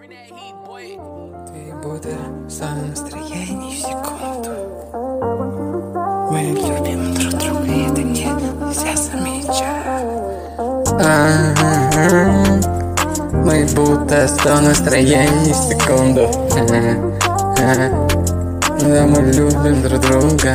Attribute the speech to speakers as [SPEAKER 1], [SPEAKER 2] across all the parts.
[SPEAKER 1] Ты будто сон настроений в секунду. Мы любим друг друга, и это нельзя замечать. Мы будто сон настроений в секунду. Да, мы любим друг друга.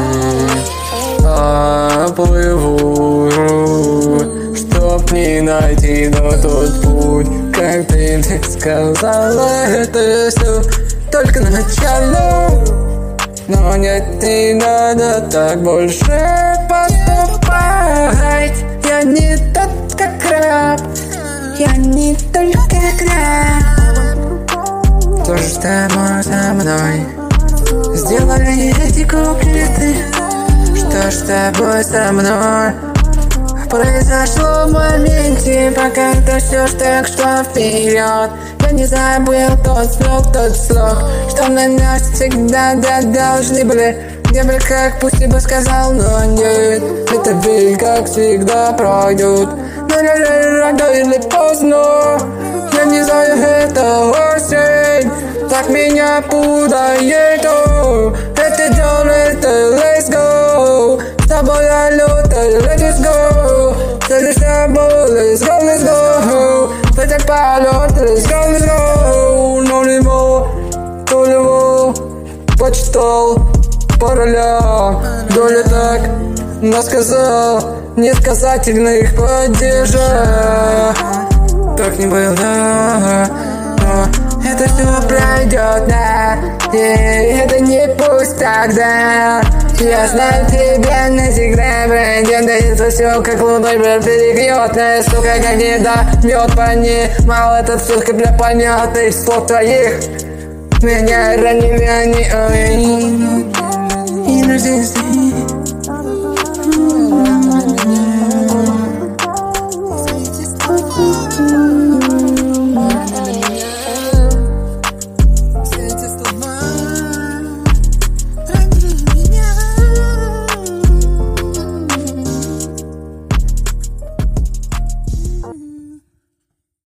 [SPEAKER 1] Плыву, чтоб не найти, но тот путь, как ты сказала, это все только начало. Но нет, не надо так больше поступать. Я не тот, как раб, я не только краб. То, что с тобой, со мной сделали эти куплеты, что с тобой, со мной произошло в моменте, пока ты все так, что вперед. Я не забыл тот слог, что на нас всегда должны были. Я бы как пусть бы сказал, но нет, это ведь как всегда пройдет. Но рано или поздно, я не знаю, это осень так меня путает. Это дом, это let's go. С тобой я лютый, let's go. С тобой, let's go. Это полет, let's go. Но него почитал пароля. Доля так насказал несказательных падежа. Так не было, но это все пройдет, да. И это не пусть тогда. Я знаю, тебя навсегда пройдет. Да это все как луной перегнет. Сука, как не дает понимал этот все для понятных слов твоих. Меня ранили они, ой. И нужно